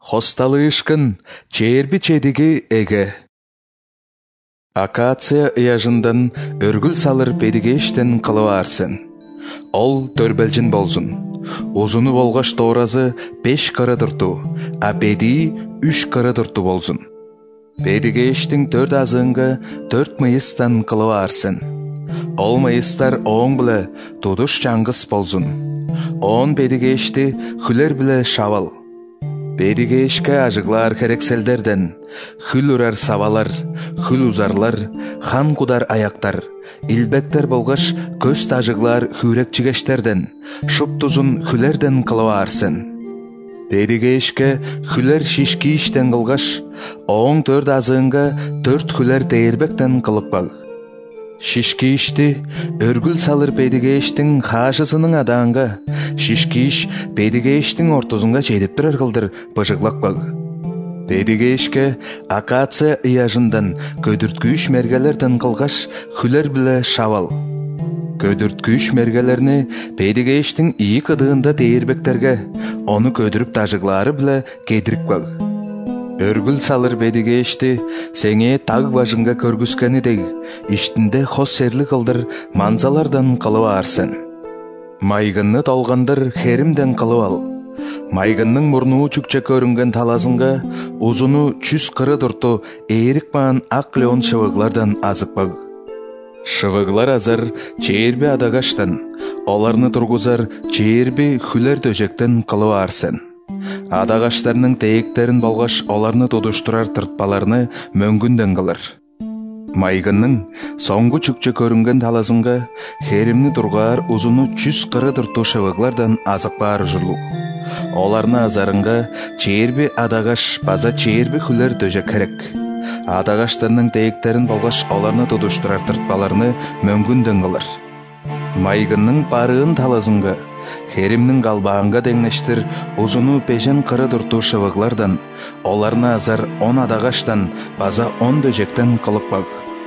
Хосталышкын черби чедиги эге. Акация ыяжындан өргүл салыр педигештен кылыбарсын. Ол төрбелжин болзун. Узуну болгош тооразы 5 кара турту, а педи 3 кара турту болзун. Педигештин 4 азыңга 4 мыйыстан кылыбарсын. Ол мыйыстар оң биле тудуш чаңгыс болзун. Он педигешти хүлер биле шабал. Педигешке ажыглар керекселдерден, хүл урар сабалар, хүл узарлар, хан кудар аяктар, илбектер болгош көз тажыглар хүрек чигештерден, шуп тузун хүлерден кылыбарсын. Педигешке хүлер шишки иштен кылгаш, оң 4 азыңга 4 хүлер дээрбектен кылып. Шишки ишти өргүл салыр педигештин хашысынын адаанга, шишки иш педигештин ортосунга чейдип турар кылдыр быжыклак баг. Педигешке акация ыяжындан көдүрткүч мергелерден кылгаш хүлер биле шабал. Көдүрткүч мергелерни педигештин ии кыдыында дээрбектерге, ону көдүрүп тажыглары биле кедирип баг. Өргүл салыр педигешти сеңе таг башынга көргүскенидей, иштинде хос серлик кылдыр манзалардан кылыбарсын. Майгынны толгандыр херимден кылып ал. Майгынның мурну чүкче көрүнген талазынга узуну 100 кыры турту эрик баан ак леон шыбыглардан азыкпаг. Шыбыглар азыр чээрби адагаштан, оларны тургузар чээрби хүлер дөжектен кылыбарсын. Адагаштарның тейектерин болгош оларны тудуштурар тыртпаларны мөңгүнден кылыр. Майгынның соңгу чүкчө көрүнген талазынга херимни тургаар узуну 100 кыры турту шыбыглардан азыкпаар ужурлук. Оларны азарынга чээрби адагаш база чээрби хүлер дөжек керек. Адагаштарның тейектерин болгош оларны тудуштурар тыртпаларны мөңгүнден кылыр. Майгынның парыын талазынга херимнің галбаанга деңнештир узуну 5 кыры турту шыбыглардан, оларны азар 10 адагаштан, база 10 дөжектен кылып баг.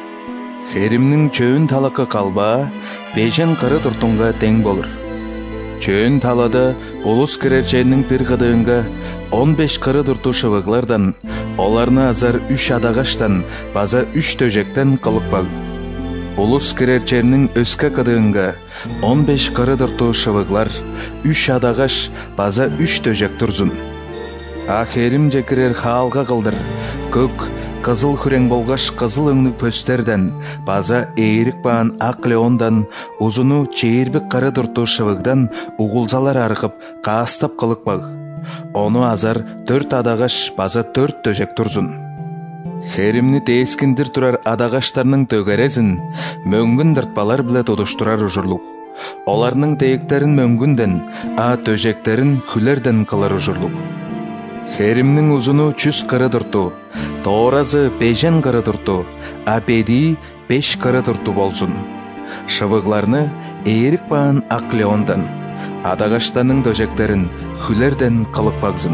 Херимнің чөөн талакы калба 5 кыры туртунга тең болыр. Чөөн талада улус кирерченин бир кыдыынга 15 кыры турту шыбыглардан, оларны азар 3 адагаштан, база 3 дөжектен кылып баг. Улус кирерченин өскө кыдыынга 15 кыры турту шыбыглар, 3 адагаш, база 3 дөжек турзун. Херим жекирер хаалга кылдыр, көк, кызыл хүрең болгош кызыл өңнүк пөстерден, база эрик баан ак леондан, узуну чээрби кыры турту шыбыгдан угулзалар аркып, каастап кылып баг. Ону азар 4 адагаш, база 4 дөжек турзун. Херимни тескиндир турар адагаштарның төгерезин мөңгүн тыртпалар биле тудуштурар ужурлук. Оларның тейектерин мөңгүнден, төжектерин хүлерден кылар ужурлук. Херимнин узуну 100 кыры турту, тооразы 5 кыры турту, педи 5 кыры турту болсун. Шыбыгларны эрик баан ак леондан, адагаштарның төжектерин хүлерден кылып багзын.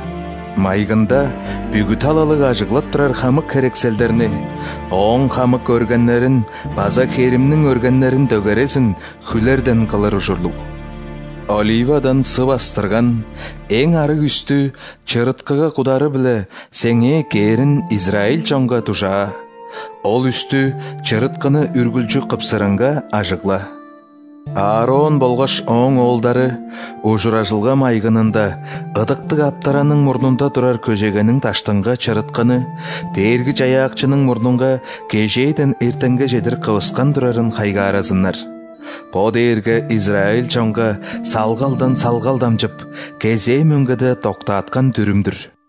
Майгында бүгү талалык ажыглап турар хамык керекселдерни, оң хамык өргеннерин, база херимнин өргеннерин төгересин хүлерден кылар ужурлук. Оливадан сыбастырган, эң арык үстү чырыткыга кудары биле сеңе керин Израиль чоңга тужа. Ол үстү чырыткыны үргүлчү кыпсырынга ажыгла. Аарон болгош оң оолдары ужуражылга майгынында ыдыктык аптаранын мурнунда турар көжегенин таштынга чырыткыны, дээрги жаякчынын мурнунга кежейден эртеңге жедир кыбыскан турарын хайгааразынар. По дээрге Израиль чоңга салгалдан салгалдамжып, кезээ мөңгөдө токтаткан түрүмдүр.